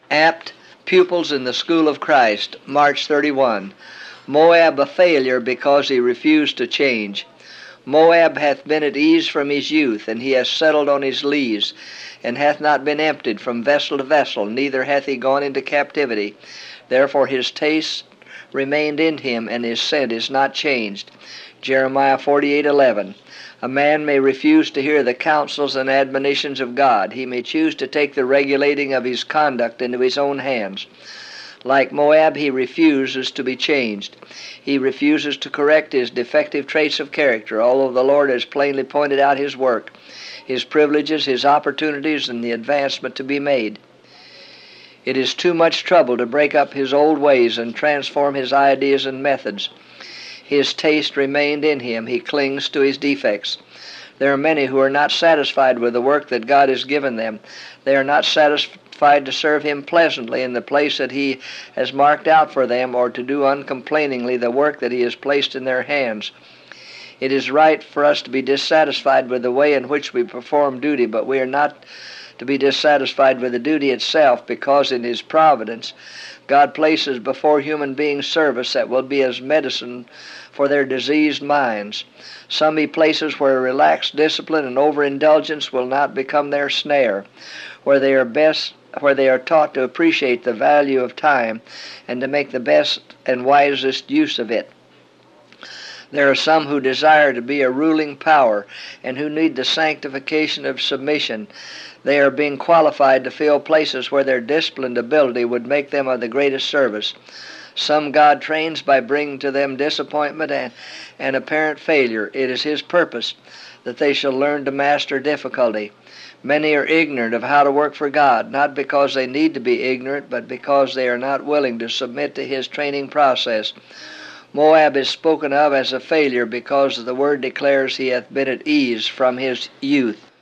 Apt Pupils in the School of Christ, March 31. Moab a failure because he refused to change. Moab hath been at ease from his youth, and he hath settled on his lees, and hath not been emptied from vessel to vessel, neither hath he gone into captivity. Therefore his taste remained in him, and his scent is not changed. Jeremiah 48:11. A man may refuse to hear the counsels and admonitions of God. He may choose to take the regulating of his conduct into his own hands. Like Moab, he refuses to be changed. He refuses to correct his defective traits of character, although the Lord has plainly pointed out his work, his privileges, his opportunities, and the advancement to be made. It is too much trouble to break up his old ways and transform his ideas and methods. His taste remained in him. He clings to his defects. There are many who are not satisfied with the work that God has given them. They are not satisfied to serve Him pleasantly in the place that He has marked out for them, or to do uncomplainingly the work that He has placed in their hands. It is right for us to be dissatisfied with the way in which we perform duty, but we are not to be dissatisfied with the duty itself, because in His providence God places before human beings service that will be as medicine for their diseased minds. Some He places where relaxed discipline and overindulgence will not become their snare, where they are taught to appreciate the value of time and to make the best and wisest use of it. There are some who desire to be a ruling power and who need the sanctification of submission. They are being qualified to fill places where their disciplined ability would make them of the greatest service. Some God trains by bringing to them disappointment and apparent failure. It is His purpose that they shall learn to master difficulty. Many are ignorant of how to work for God, not because they need to be ignorant, but because they are not willing to submit to His training process. Moab is spoken of as a failure because the Word declares he hath been at ease from his youth.